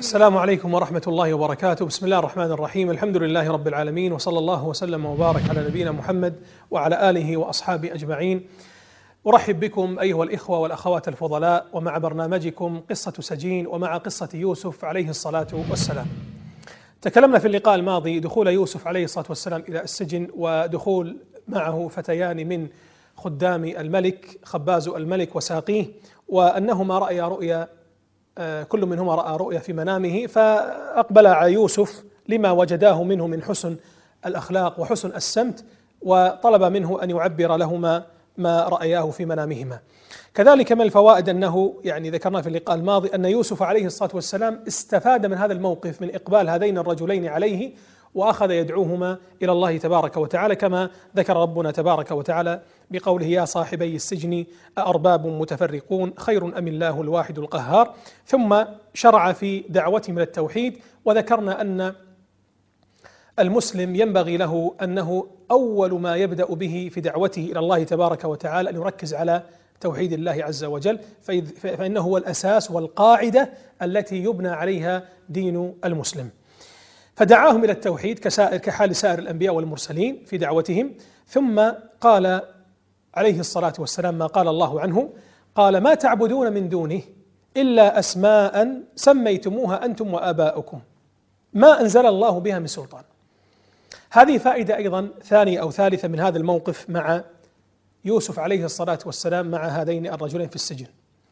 السلام عليكم ورحمة الله وبركاته. بسم الله الرحمن الرحيم. الحمد لله رب العالمين، وصلى الله وسلم وبارك على نبينا محمد وعلى آله وأصحابه أجمعين. أرحب بكم أيها الإخوة والأخوات الفضلاء، ومع برنامجكم قصة سجين، ومع قصة يوسف عليه الصلاة والسلام. تكلمنا في اللقاء الماضي دخول يوسف عليه الصلاة والسلام إلى السجن، ودخول معه فتيان من خدام الملك، خباز الملك وساقيه، وأنهما رأيا رؤيا، كل منهما رأى رؤيا في منامه، فأقبل على يوسف لما وجداه منه من حسن الأخلاق وحسن السمت، وطلب منه أن يعبر لهما ما رأياه في منامهما. كذلك من الفوائد أنه ذكرنا في اللقاء الماضي أن يوسف عليه الصلاة والسلام استفاد من هذا الموقف، من إقبال هذين الرجلين عليه، وأخذ يدعوهما إلى الله تبارك وتعالى، كما ذكر ربنا تبارك وتعالى بقوله: يا صاحبي السجن أأرباب متفرقون خير أم الله الواحد القهار. ثم شرع في دعوتهم إلى التوحيد، وذكرنا أن المسلم ينبغي له أنه أول ما يبدأ به في دعوته إلى الله تبارك وتعالى أن يركز على توحيد الله عز وجل، فإنه هو الأساس والقاعدة التي يبنى عليها دين المسلم. فدعاهم إلى التوحيد كحال سائر الأنبياء والمرسلين في دعوتهم. ثم قال عليه الصلاة والسلام ما قال الله عنه، قال: ما تعبدون من دونه إلا أسماء سميتموها أنتم وآباؤكم ما أنزل الله بها من سلطان. هذه فائدة أيضا ثانية أو ثالثة من هذا الموقف مع يوسف عليه الصلاة والسلام مع هذين الرجلين في السجن.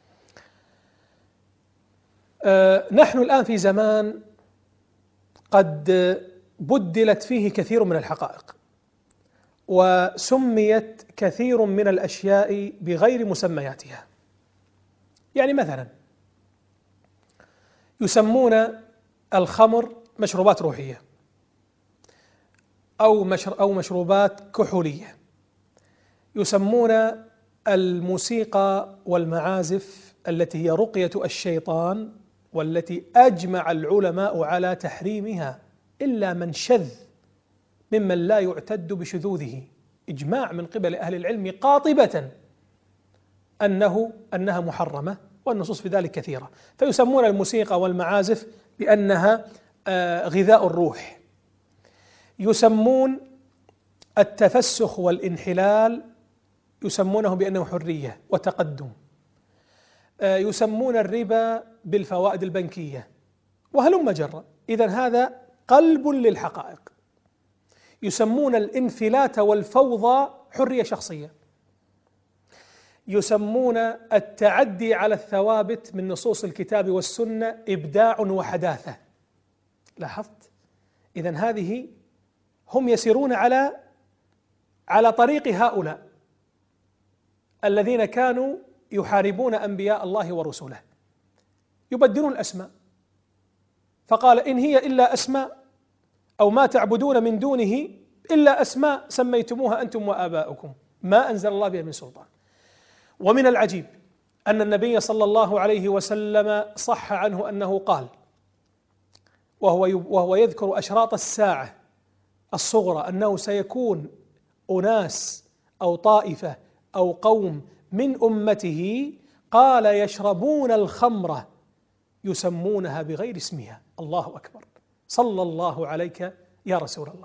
نحن الآن في زمان قد بدلت فيه كثير من الحقائق، وسميت كثير من الأشياء بغير مسمياتها. مثلا يسمون الخمر مشروبات روحية أو مشروبات كحولية، يسمون الموسيقى والمعازف التي هي رقية الشيطان، والتي أجمع العلماء على تحريمها إلا من شذ ممن لا يعتد بشذوذه، إجماع من قبل أهل العلم قاطبة أنها محرمة، والنصوص في ذلك كثيرة. فيسمون الموسيقى والمعازف بأنها غذاء الروح، يسمون التفسخ والانحلال يسمونه بأنه حرية وتقدم، يسمون الربا بالفوائد البنكية، وهلم جرا. إذن هذا قلب للحقائق. يسمون الانفلات والفوضى حرية شخصية، يسمون التعدي على الثوابت من نصوص الكتاب والسنة إبداع وحداثة. لاحظت؟ إذن هذه هم يسيرون على طريق هؤلاء الذين كانوا يحاربون أنبياء الله ورسله، يبدلون الأسماء. فقال: إن هي إلا أسماء، أو ما تعبدون من دونه إلا أسماء سميتموها أنتم وآباؤكم ما أنزل الله بها من سلطان. ومن العجيب أن النبي صلى الله عليه وسلم صح عنه أنه قال، وهو يذكر أشراط الساعة الصغرى، أنه سيكون أناس أو طائفة أو قوم من أمته، قال: يشربون الخمر يسمونها بغير اسمها. الله أكبر، صلى الله عليك يا رسول الله.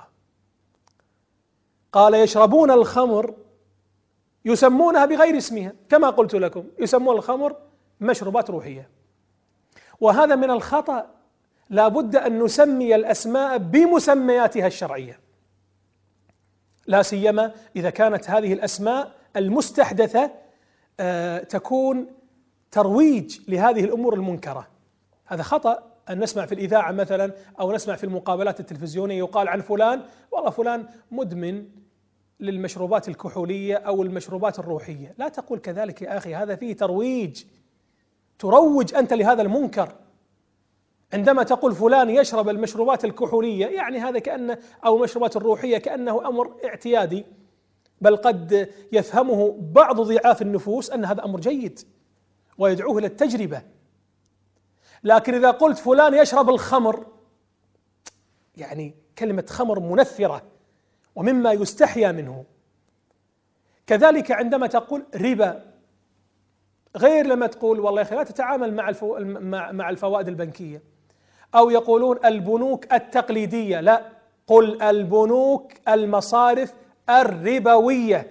قال: يشربون الخمر يسمونها بغير اسمها، كما قلت لكم يسمون الخمر مشروبات روحية. وهذا من الخطأ، لا بد أن نسمي الأسماء بمسمياتها الشرعية، لا سيما إذا كانت هذه الأسماء المستحدثة تكون ترويج لهذه الأمور المنكرة. هذا خطأ أن نسمع في الإذاعة مثلا أو نسمع في المقابلات التلفزيونية يقال عن فلان: والله فلان مدمن للمشروبات الكحولية أو المشروبات الروحية. لا تقول كذلك يا أخي، هذا فيه ترويج، تروج أنت لهذا المنكر. عندما تقول فلان يشرب المشروبات الكحولية، هذا كأنه، أو المشروبات الروحية، كأنه أمر اعتيادي، بل قد يفهمه بعض ضعاف النفوس أن هذا أمر جيد ويدعوه إلى التجربة. لكن إذا قلت فلان يشرب الخمر، كلمة خمر منفرة ومما يستحيا منه. كذلك عندما تقول ربا، غير لما تقول والله يا أخي لا تتعامل مع الفوائد البنكية، أو يقولون البنوك التقليدية، لا، قل البنوك المصارف الربوية.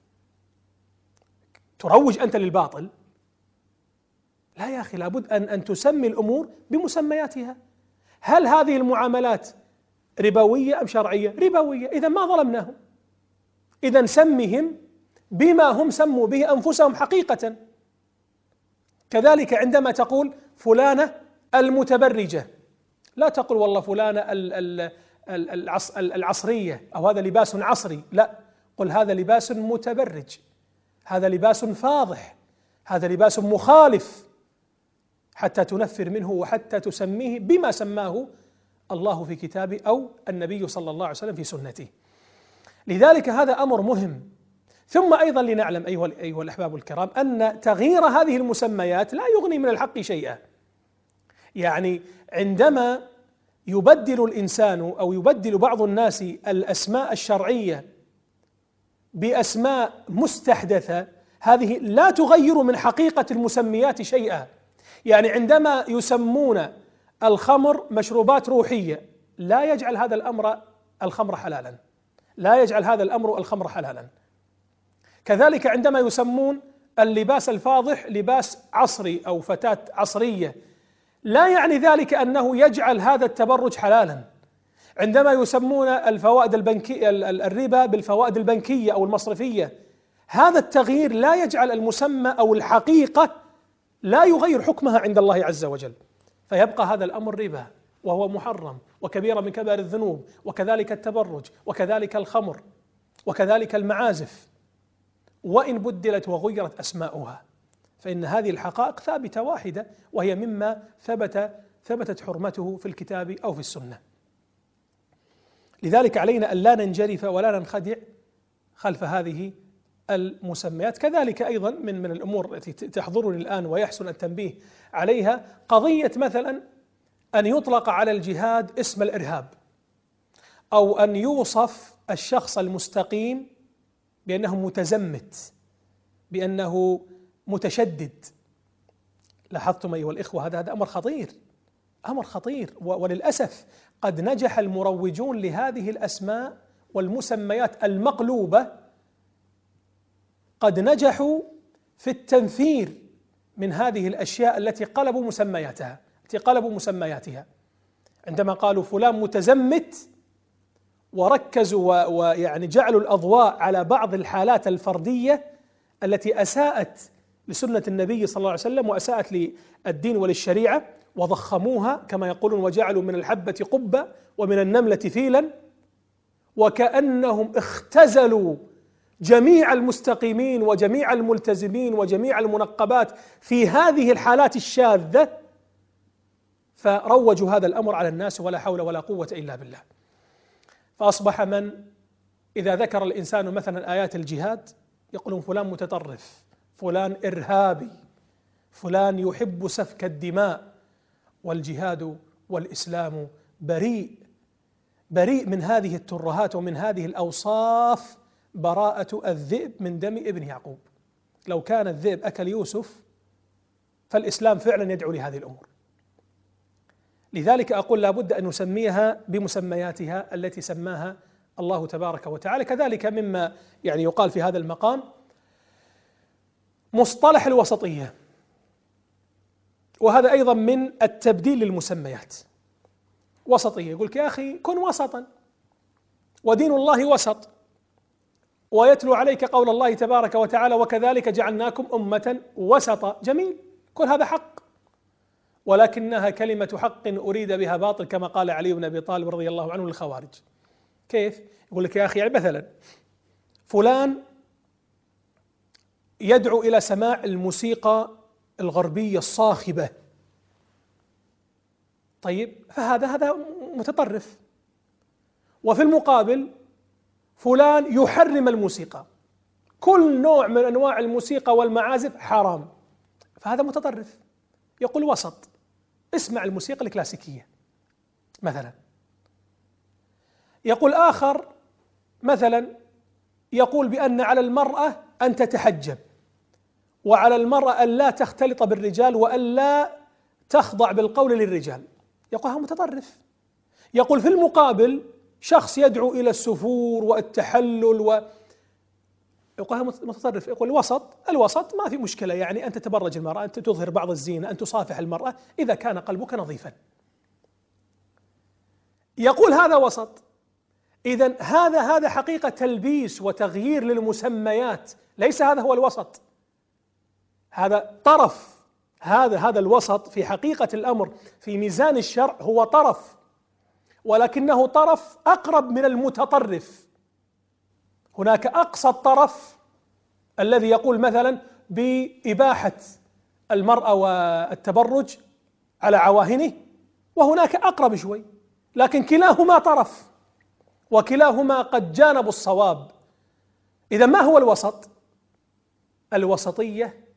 تروج أنت للباطل؟ لا يا أخي، لابد أن تسمي الأمور بمسمياتها. هل هذه المعاملات ربوية أم شرعية؟ ربوية، إذا ما ظلمناهم، إذا سمهم بما هم سموا به أنفسهم حقيقة. كذلك عندما تقول فلانة المتبرجة، لا تقل والله فلانة العصرية أو هذا لباس عصري، لا، قل هذا لباس متبرج، هذا لباس فاضح، هذا لباس مخالف، حتى تنفر منه وحتى تسميه بما سماه الله في كتابه أو النبي صلى الله عليه وسلم في سنته. لذلك هذا أمر مهم. ثم أيضا لنعلم أيها الأحباب الكرام أن تغيير هذه المسميات لا يغني من الحق شيئا. يعني عندما يبدل الإنسان أو يبدل بعض الناس الأسماء الشرعية بأسماء مستحدثة، هذه لا تغير من حقيقة المسميات شيئا. يعني عندما يسمون الخمر مشروبات روحية، لا يجعل هذا الأمر الخمر حلالا، لا يجعل هذا الأمر الخمر حلالا. كذلك عندما يسمون اللباس الفاضح لباس عصري أو فتاة عصرية، لا يعني ذلك أنه يجعل هذا التبرج حلالا. عندما يسمون الفوائد البنكية الربا بالفوائد البنكية أو المصرفية، هذا التغيير لا يجعل المسمى أو الحقيقة، لا يغير حكمها عند الله عز وجل، فيبقى هذا الأمر ربا وهو محرم وكبيرة من كبائر الذنوب، وكذلك التبرج، وكذلك الخمر، وكذلك المعازف، وإن بدلت وغيرت أسماؤها، فإن هذه الحقائق ثابتة واحدة، وهي مما ثبتت حرمته في الكتاب أو في السنة. لذلك علينا أن لا ننجرف ولا ننخدع خلف هذه المسميات. كذلك أيضا من الأمور التي تحضرني الآن ويحسن التنبيه عليها قضية مثلا أن يطلق على الجهاد اسم الإرهاب، أو أن يوصف الشخص المستقيم بأنه متزمت، بأنه متشدد. لاحظتم أيها الإخوة، هذا أمر خطير، أمر خطير. وللأسف قد نجح المروجون لهذه الأسماء والمسميات المقلوبة، قد نجحوا في التنفير من هذه الأشياء التي قلبوا مسمياتها، عندما قالوا فلان متزمت وركزوا ويعني جعلوا الأضواء على بعض الحالات الفردية التي أساءت لسنة النبي صلى الله عليه وسلم وأساءت للدين وللشريعة، وضخموها كما يقولون، وجعلوا من الحبة قبة ومن النملة فيلا، وكأنهم اختزلوا جميع المستقيمين وجميع الملتزمين وجميع المنقبات في هذه الحالات الشاذة، فروجوا هذا الأمر على الناس، ولا حول ولا قوة إلا بالله. فأصبح من إذا ذكر الإنسان مثلا آيات الجهاد يقولون فلان متطرف، فلان إرهابي، فلان يحب سفك الدماء، والجهاد والإسلام بريء من هذه الترهات ومن هذه الأوصاف، براءة الذئب من دم ابن يعقوب. لو كان الذئب أكل يوسف فالإسلام فعلا يدعو لهذه الأمور. لذلك أقول لابد أن نسميها بمسمياتها التي سماها الله تبارك وتعالى. كذلك مما يعني يقال في هذا المقام مصطلح الوسطية، وهذا أيضا من التبديل للمسميات. وسطية، يقول لك يا أخي كن وسطا، ودين الله وسط، ويتلو عليك قول الله تبارك وتعالى وكذلك جعلناكم أمة وسطا. جميل، كل هذا حق، ولكنها كلمة حق أريد بها باطل، كما قال علي بن أبي طالب رضي الله عنه للخوارج. كيف؟ يقول لك يا أخي يعني مثلا فلان يدعو إلى سماع الموسيقى الغربية الصاخبة، طيب فهذا متطرف. وفي المقابل فلان يحرم الموسيقى، كل نوع من أنواع الموسيقى والمعازف حرام، فهذا متطرف. يقول وسط، اسمع الموسيقى الكلاسيكية مثلا. يقول آخر مثلا يقول بأن على المرأة أن تتحجب، وعلى المرأة أن لا تختلط بالرجال وأن لا تخضع بالقول للرجال. يقول هذا متطرف. يقول في المقابل شخص يدعو إلى السفور والتحلل يقول هذا متطرف. يقول الوسط ما في مشكلة، يعني أن تتبرج المرأة، أن تظهر بعض الزينة، أن تصافح المرأة إذا كان قلبك نظيفا. يقول هذا وسط. إذن هذا حقيقة تلبيس وتغيير للمسميات، ليس هذا هو الوسط. هذا طرف. هذا الوسط في حقيقة الأمر في ميزان الشرع هو طرف، ولكنه طرف أقرب من المتطرف. هناك أقصى الطرف الذي يقول مثلا بإباحة المرأة والتبرج على عواهنه، وهناك أقرب شوي، لكن كلاهما طرف وكلاهما قد جانبوا الصواب. إذا ما هو الوسط؟ الوسطية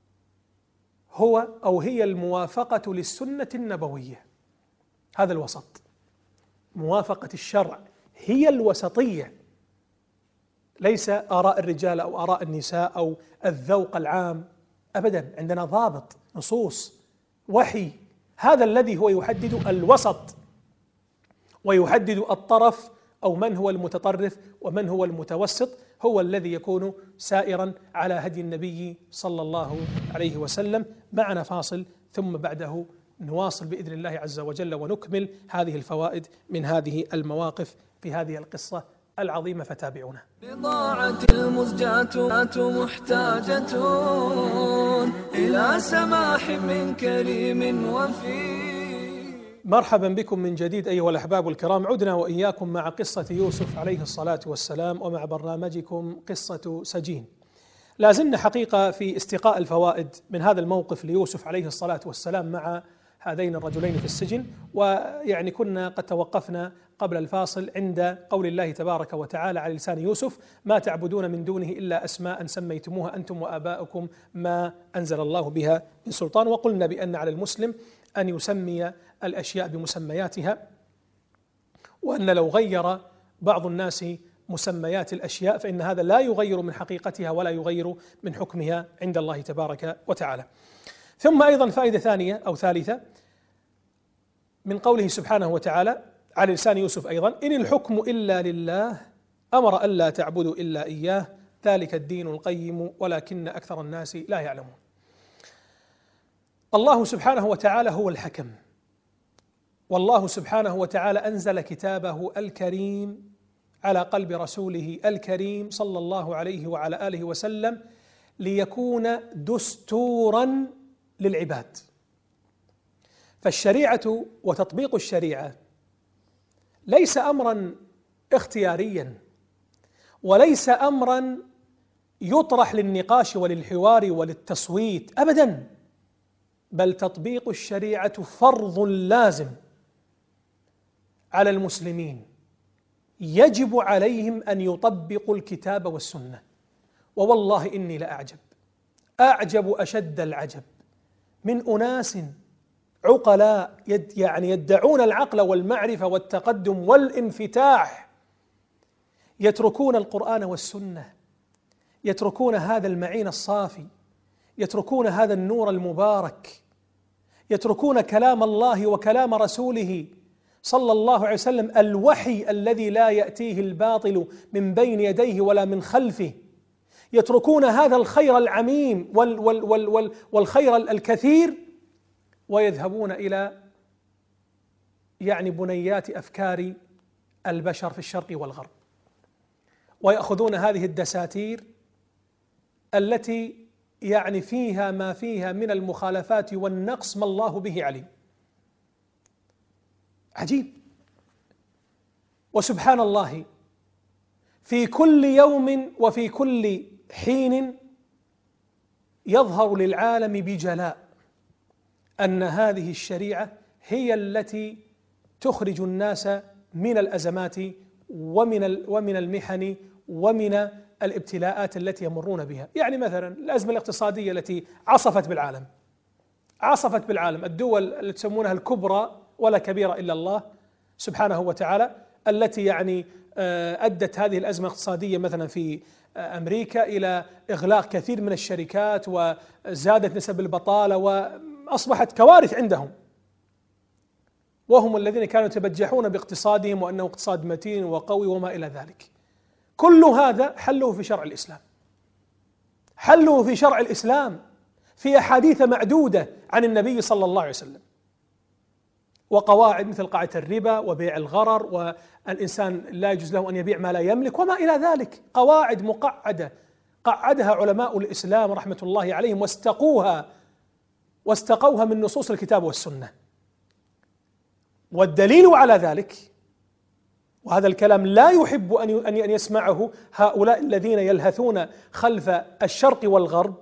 هي الموافقة للسنة النبوية. هذا الوسط، موافقة الشرع هي الوسطية، ليس آراء الرجال أو آراء النساء أو الذوق العام أبدا. عندنا ضابط، نصوص، وحي، هذا الذي هو يحدد الوسط ويحدد الطرف، أو من هو المتطرف ومن هو المتوسط، هو الذي يكون سائرا على هدي النبي صلى الله عليه وسلم. معنا فاصل ثم بعده نواصل بإذن الله عز وجل ونكمل هذه الفوائد من هذه المواقف في هذه القصة العظيمة، فتابعونا. بضاعة المزجاة محتاجة إلى سماح من كريم وفي. مرحبا بكم من جديد أيها الأحباب الكرام، عدنا وإياكم مع قصة يوسف عليه الصلاة والسلام ومع برنامجكم قصة سجين. لازلنا حقيقة في استقاء الفوائد من هذا الموقف ليوسف عليه الصلاة والسلام مع هذين الرجلين في السجن، ويعني كنا قد توقفنا قبل الفاصل عند قول الله تبارك وتعالى على لسان يوسف: ما تعبدون من دونه إلا أسماء سميتموها أنتم وآباؤكم ما أنزل الله بها من سلطان. وقلنا بأن على المسلم أن يسمي الأشياء بمسمياتها، وأن لو غير بعض الناس مسميات الأشياء فإن هذا لا يغير من حقيقتها ولا يغير من حكمها عند الله تبارك وتعالى. ثم أيضا فائدة ثانية أو ثالثة من قوله سبحانه وتعالى على لسان يوسف أيضا: إن الحكم إلا لله أمر ألا تعبدوا إلا إياه ذلك الدين القيم ولكن أكثر الناس لا يعلمون. الله سبحانه وتعالى هو الحكم، والله سبحانه وتعالى أنزل كتابه الكريم على قلب رسوله الكريم صلى الله عليه وعلى آله وسلم ليكون دستورا للعباد. فالشريعة وتطبيق الشريعة ليس أمرا اختياريا، وليس أمرا يطرح للنقاش وللحوار وللتصويت أبدا، بل تطبيق الشريعة فرض لازم على المسلمين، يجب عليهم أن يطبقوا الكتاب والسنة. ووالله إني أعجب أشد العجب من أناس عقلاء يعني يدعون العقل والمعرفة والتقدم والانفتاح، يتركون القرآن والسنة، يتركون هذا المعين الصافي، يتركون هذا النور المبارك، يتركون كلام الله وكلام رسوله صلى الله عليه وسلم، الوحي الذي لا يأتيه الباطل من بين يديه ولا من خلفه، يتركون هذا الخير العميم والخير الكثير، ويذهبون إلى يعني بنيات أفكار البشر في الشرق والغرب، ويأخذون هذه الدساتير التي يعني فيها ما فيها من المخالفات والنقص ما الله به عليم. عجيب. وسبحان الله، في كل يوم وفي كل حين يظهر للعالم بجلاء أن هذه الشريعة هي التي تخرج الناس من الأزمات ومن المحن ومن الابتلاءات التي يمرون بها. يعني مثلا الأزمة الاقتصادية التي عصفت بالعالم، الدول التي تسمونها الكبرى ولا كبيرة إلا الله سبحانه وتعالى، التي يعني أدت هذه الأزمة الاقتصادية مثلا في أمريكا إلى إغلاق كثير من الشركات، وزادت نسب البطالة، وأصبحت كوارث عندهم. وهم الذين كانوا يتبجحون باقتصادهم وأنه اقتصاد متين وقوي وما إلى ذلك. كل هذا حله في شرع الإسلام، حله في شرع الإسلام في أحاديث معدودة عن النبي صلى الله عليه وسلم، وقواعد مثل قاعدة الربا وبيع الغرر، والإنسان لا يجوز له أن يبيع ما لا يملك وما إلى ذلك. قواعد مقعدة قعدها علماء الإسلام رحمة الله عليهم واستقوها من نصوص الكتاب والسنة. والدليل على ذلك، وهذا الكلام لا يحب أن يسمعه هؤلاء الذين يلهثون خلف الشرق والغرب،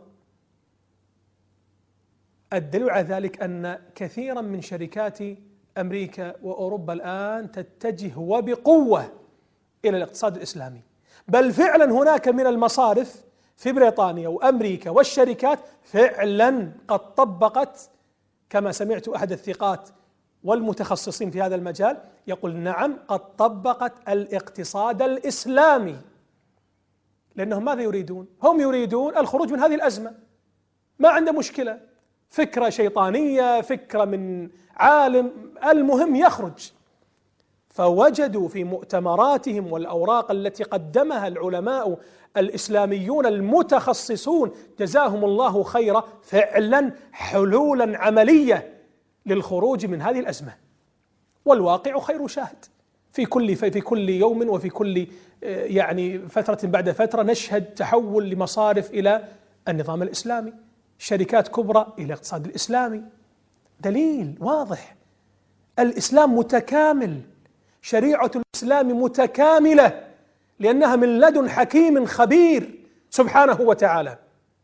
الدليل على ذلك أن كثيرا من شركات أمريكا وأوروبا الآن تتجه وبقوة إلى الاقتصاد الإسلامي. بل فعلا هناك من المصارف في بريطانيا وأمريكا والشركات فعلا قد طبقت، كما سمعت أحد الثقات والمتخصصين في هذا المجال يقول نعم قد طبقت الاقتصاد الإسلامي. لأنهم ماذا يريدون؟ هم يريدون الخروج من هذه الأزمة، ما عنده مشكلة، فكرة شيطانية، فكرة من عالم، المهم يخرج. فوجدوا في مؤتمراتهم والأوراق التي قدمها العلماء الإسلاميون المتخصصون جزاهم الله خيرا فعلا حلولا عملية للخروج من هذه الأزمة. والواقع خير شاهد، في كل يوم وفي كل يعني فترة بعد فترة نشهد تحول لمصارف إلى النظام الإسلامي، شركات كبرى إلى الاقتصاد الإسلامي. دليل واضح، الإسلام متكامل، شريعة الإسلام متكاملة لأنها من لدن حكيم خبير سبحانه وتعالى.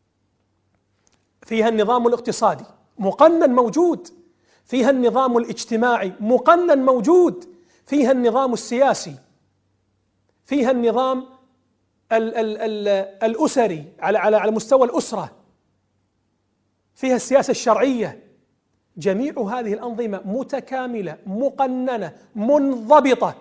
فيها النظام الاقتصادي مقنن موجود، فيها النظام الاجتماعي مقنن موجود، فيها النظام السياسي، فيها النظام الأسري على مستوى الأسرة، فيها السياسة الشرعية. جميع هذه الأنظمة متكاملة مقننة منضبطة.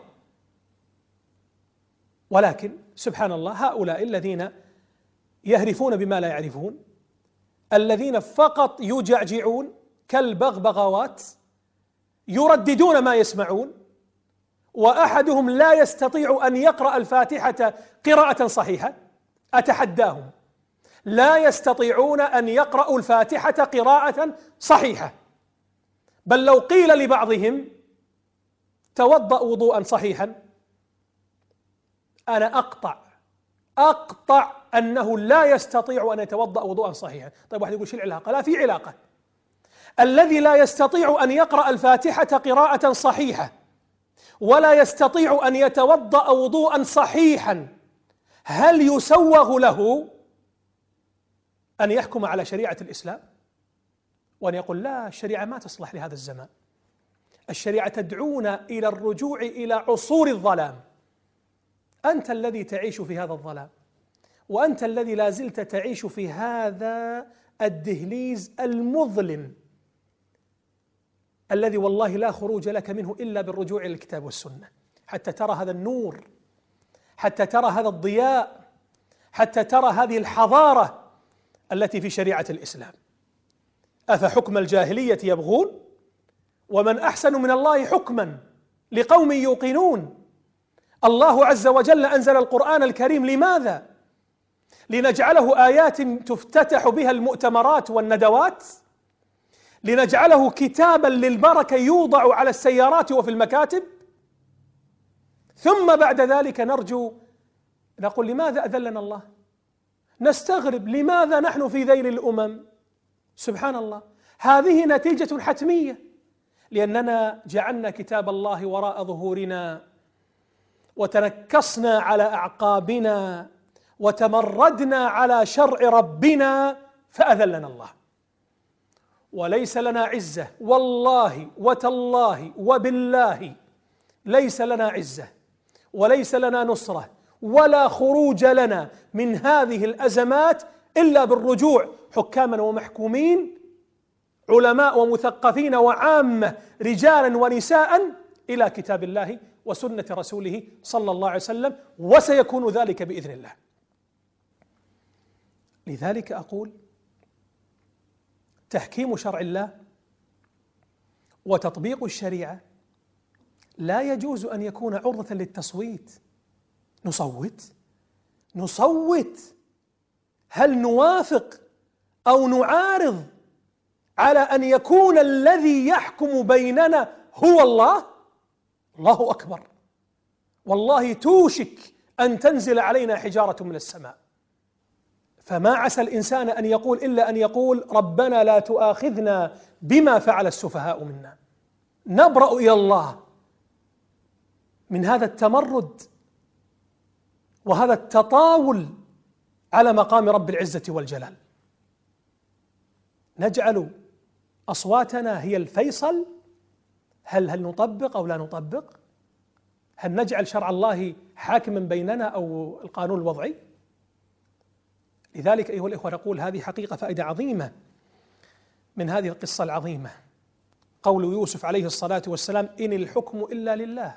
ولكن سبحان الله هؤلاء الذين يهرفون بما لا يعرفون، الذين فقط يجعجعون كالبغبغاوات يرددون ما يسمعون، وأحدهم لا يستطيع أن يقرأ الفاتحة قراءة صحيحة، أتحداهم لا يستطيعون أن يقرأوا الفاتحة قراءة صحيحة. بل لو قيل لبعضهم توضأ وضوءا صحيحا، أنا أقطع أنه لا يستطيع أن يتوضأ وضوءا صحيحا. طيب واحد يقول شو العلاقة؟ لا، في علاقة. الذي لا يستطيع أن يقرأ الفاتحة قراءة صحيحة ولا يستطيع أن يتوضأ وضوءا صحيحا، هل يسوغ له أن يحكم على شريعة الإسلام وأن يقول لا، الشريعة ما تصلح لهذا الزمان، الشريعة تدعونا إلى الرجوع إلى عصور الظلام؟ أنت الذي تعيش في هذا الظلام، وأنت الذي لا زلت تعيش في هذا الدهليز المظلم الذي والله لا خروج لك منه إلا بالرجوع إلى الكتاب والسنة، حتى ترى هذا النور، حتى ترى هذا الضياء، حتى ترى هذه الحضارة التي في شريعة الإسلام. أفحكم الجاهلية يبغون ومن أحسن من الله حكما لقوم يوقنون. الله عز وجل أنزل القرآن الكريم لماذا؟ لنجعله آيات تفتتح بها المؤتمرات والندوات، لنجعله كتابا للبركة يوضع على السيارات وفي المكاتب، ثم بعد ذلك نقول لماذا أذلنا الله؟ نستغرب لماذا نحن في ذيل الأمم؟ سبحان الله، هذه نتيجة حتمية، لأننا جعلنا كتاب الله وراء ظهورنا وتنكصنا على أعقابنا وتمردنا على شرع ربنا فأذلنا الله. وليس لنا عزة، والله وتالله وبالله ليس لنا عزة وليس لنا نصرة ولا خروج لنا من هذه الأزمات إلا بالرجوع حكاما ومحكومين، علماء ومثقفين وعامة، رجالا ونساء، إلى كتاب الله وسنة رسوله صلى الله عليه وسلم، وسيكون ذلك بإذن الله. لذلك أقول تحكيم شرع الله وتطبيق الشريعة لا يجوز أن يكون عرضة للتصويت. نصوت هل نوافق أو نعارض على أن يكون الذي يحكم بيننا هو الله؟ الله أكبر، والله توشك أن تنزل علينا حجارة من السماء. فما عسى الإنسان أن يقول إلا أن يقول ربنا لا تؤاخذنا بما فعل السفهاء منا. نبرأ إلى الله من هذا التمرد وهذا التطاول على مقام رب العزة والجلال. نجعل أصواتنا هي الفيصل، هل نطبق أو لا نطبق؟ هل نجعل شرع الله حاكما بيننا أو القانون الوضعي؟ لذلك أيها الإخوة نقول هذه حقيقة فائدة عظيمة من هذه القصة العظيمة، قول يوسف عليه الصلاة والسلام: إن الحكم إلا لله.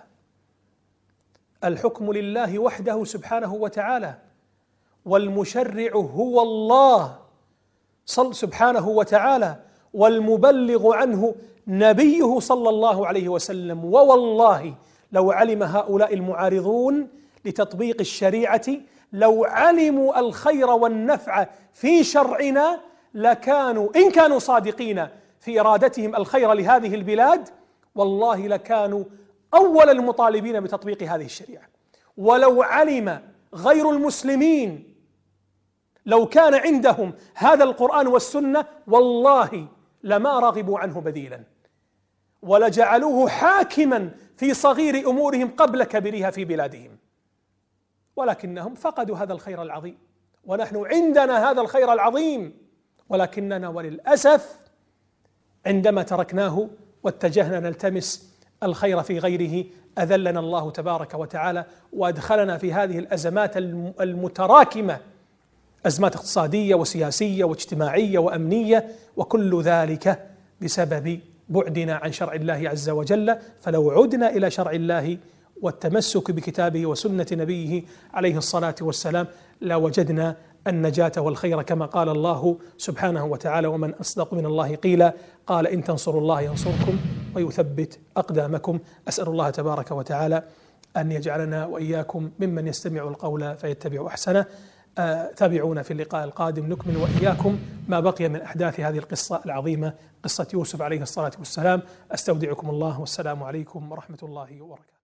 الحكم لله وحده سبحانه وتعالى، والمشرع هو الله سبحانه وتعالى، والمبلغ عنه نبيه صلى الله عليه وسلم. ووالله لو علم هؤلاء المعارضون لتطبيق الشريعة، لو علموا الخير والنفع في شرعنا لكانوا، إن كانوا صادقين في إرادتهم الخير لهذه البلاد، والله لكانوا أول المطالبين بتطبيق هذه الشريعة. ولو علم غير المسلمين، لو كان عندهم هذا القرآن والسنة، والله لما رغبوا عنه بديلا، ولجعلوه حاكما في صغير أمورهم قبل كبيرها في بلادهم. ولكنهم فقدوا هذا الخير العظيم، ونحن عندنا هذا الخير العظيم، ولكننا وللأسف عندما تركناه واتجهنا نلتمس الخير في غيره أذلنا الله تبارك وتعالى، وأدخلنا في هذه الأزمات المتراكمة، أزمات اقتصادية وسياسية واجتماعية وأمنية، وكل ذلك بسبب بعدنا عن شرع الله عز وجل. فلو عدنا إلى شرع الله والتمسك بكتابه وسنة نبيه عليه الصلاة والسلام لوجدنا النجاة والخير، كما قال الله سبحانه وتعالى: ومن أصدق من الله قيلا، قال إن تنصروا الله ينصركم ويثبت أقدامكم. أسأل الله تبارك وتعالى أن يجعلنا وإياكم ممن يستمع القول فيتبع أحسنه. تابعونا في اللقاء القادم نكمل وإياكم ما بقي من أحداث هذه القصة العظيمة، قصة يوسف عليه الصلاة والسلام. أستودعكم الله، والسلام عليكم ورحمة الله وبركاته.